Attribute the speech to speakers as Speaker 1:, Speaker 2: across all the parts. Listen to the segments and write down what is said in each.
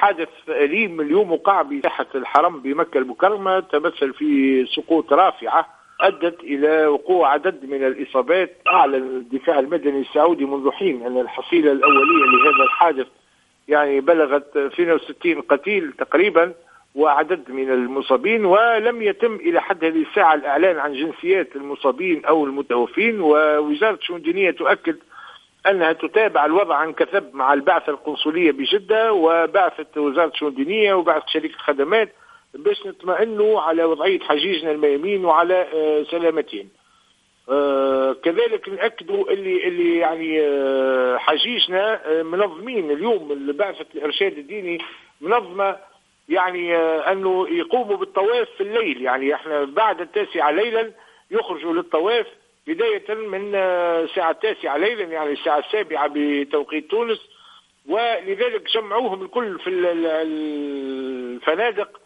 Speaker 1: حادث أليم اليوم وقع بساحة الحرم بمكة المكرمة، تمثل في سقوط رافعة أدت إلى وقوع عدد من الإصابات. أعلن الدفاع المدني السعودي منذ حين أن الحصيلة الأولية لهذا الحادث يعني بلغت 62 قتيل تقريبا وعدد من المصابين، ولم يتم إلى حد هذه الساعة الإعلان عن جنسيات المصابين أو المتوفين. ووزارة الشؤون الدينية تؤكد أنها تتابع الوضع عن كثب مع البعثة القنصلية بجدة وبعثة وزارة الشؤون الدينية وبعثة شركة الخدمات باش نطمئنوا على وضعية حجيجنا الميامين وعلى سلامتهم. كذلك نأكدوا اللي يعني حجيجنا منظمين اليوم بعثة الإرشاد الديني منظمة يعني أنه يقوموا بالطواف في الليل. يعني احنا بعد 9 ليلا يخرجوا للطواف بداية من الساعة 9 ليلا يعني الساعة 7 بتوقيت تونس، ولذلك جمعوهم الكل في الفنادق.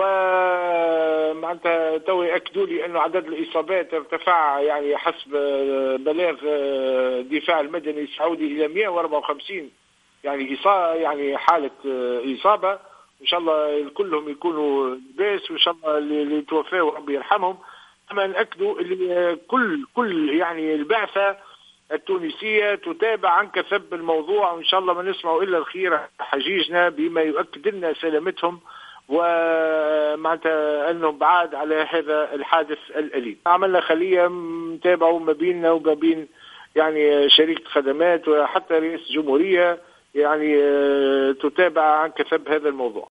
Speaker 1: ومعناتها تو يأكدوا لي أنه عدد الإصابات ارتفع يعني حسب بلاغ الدفاع المدني السعودي إلى 154 يعني حالة إصابة. إن شاء الله كلهم يكونوا لباس وإن شاء الله اللي توفاوا ربي يرحمهم. أما نأكدوا اللي كل يعني البعثة التونسية تتابع عن كثب الموضوع، وإن شاء الله ما نسمعوا إلا الخير حجيجنا بما يؤكد لنا سلامتهم ومعناتها أنهم بعاد على هذا الحادث الأليم. عملنا خلية متابعة ما بيننا وما بين يعني شركة خدمات وحتى رئيس الجمهورية يعني تتابع عن كثب هذا الموضوع.